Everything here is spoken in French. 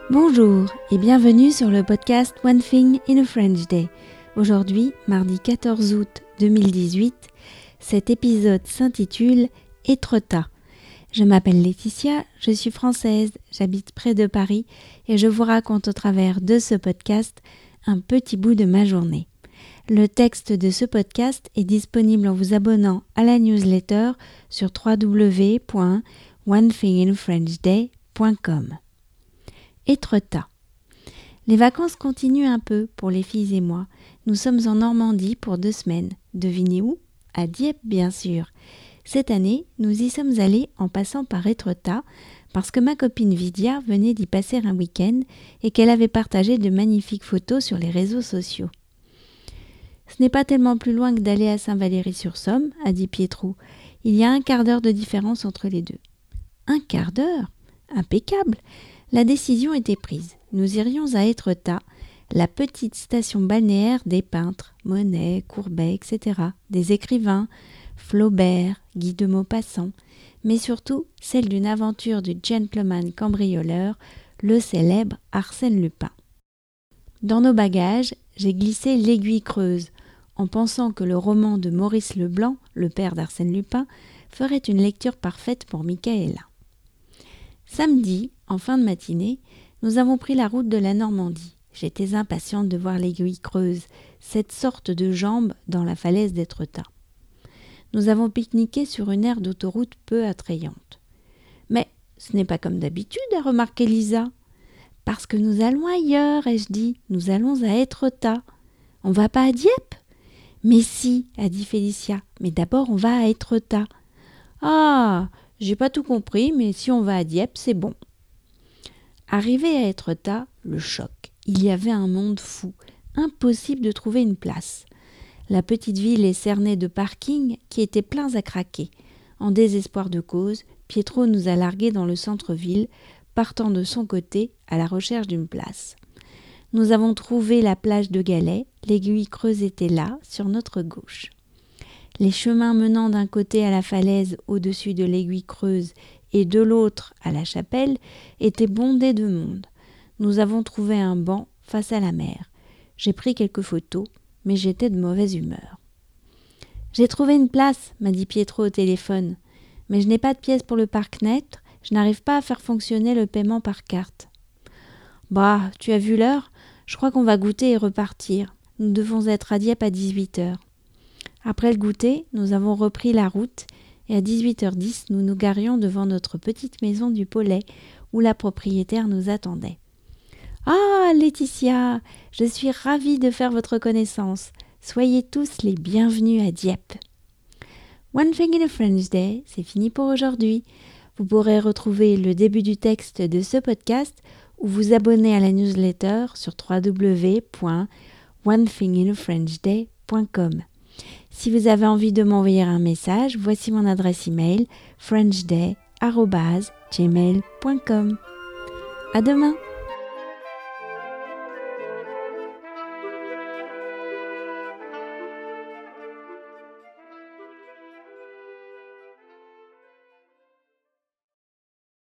Bonjour et bienvenue sur le podcast One Thing in a French Day. Aujourd'hui, mardi 14 août 2018, cet épisode s'intitule « Étretat ». Je m'appelle Laetitia, je suis française, j'habite près de Paris et je vous raconte au travers de ce podcast un petit bout de ma journée. Le texte de ce podcast est disponible en vous abonnant à la newsletter sur www.onethinginafrenchday.com. Étretat. Les vacances continuent un peu pour les filles et moi. Nous sommes en Normandie pour 2 semaines. Devinez où ? À Dieppe, bien sûr. Cette année, nous y sommes allés en passant par Étretat parce que ma copine Vidia venait d'y passer un week-end et qu'elle avait partagé de magnifiques photos sur les réseaux sociaux. Ce n'est pas tellement plus loin que d'aller à Saint-Valery-sur-Somme, a dit Pietro. Il y a 1/4 d'heure de différence entre les deux. 1/4 d'heure ? Impeccable ! La décision était prise. Nous irions à Étretat, la petite station balnéaire des peintres, Monet, Courbet, etc., des écrivains, Flaubert, Guy de Maupassant, mais surtout celle d'une aventure du gentleman cambrioleur, le célèbre Arsène Lupin. Dans nos bagages, j'ai glissé l'Aiguille creuse, en pensant que le roman de Maurice Leblanc, le père d'Arsène Lupin, ferait une lecture parfaite pour Michaela. Samedi, en fin de matinée, nous avons pris la route de la Normandie. J'étais impatiente de voir l'Aiguille creuse, cette sorte de jambe dans la falaise d'Étretat. Nous avons pique-niqué sur une aire d'autoroute peu attrayante. Mais ce n'est pas comme d'habitude, a remarqué Lisa. Parce que nous allons ailleurs, ai-je dit. Nous allons à Étretat. On va pas à Dieppe ? Mais si, a dit Félicia. Mais d'abord, on va à Étretat. Ah, j'ai pas tout compris, mais si on va à Dieppe, c'est bon. Arrivé à Étretat, le choc. Il y avait un monde fou. Impossible de trouver une place. La petite ville est cernée de parkings qui étaient pleins à craquer. En désespoir de cause, Pietro nous a largués dans le centre-ville, partant de son côté à la recherche d'une place. Nous avons trouvé la plage de Galets, l'Aiguille creuse était là, sur notre gauche. Les chemins menant d'un côté à la falaise au-dessus de l'Aiguille creuse et de l'autre à la chapelle étaient bondés de monde. Nous avons trouvé un banc face à la mer. J'ai pris quelques photos, mais j'étais de mauvaise humeur. « J'ai trouvé une place, m'a dit Pietro au téléphone. Mais je n'ai pas de pièce pour le parc-net, je n'arrive pas à faire fonctionner le paiement par carte. »« Bah, tu as vu l'heure ? Je crois qu'on va goûter et repartir. Nous devons être à Dieppe à 18h. » Après le goûter, nous avons repris la route et à 18h10, nous nous garions devant notre petite maison du Pollet où la propriétaire nous attendait. « Ah, Laetitia, je suis ravie de faire votre connaissance. Soyez tous les bienvenus à Dieppe. » One Thing in a French Day, c'est fini pour aujourd'hui. Vous pourrez retrouver le début du texte de ce podcast ou vous abonner à la newsletter sur www.onethinginafrenchday.com. Si vous avez envie de m'envoyer un message, voici mon adresse email frenchday@gmail.com. À demain!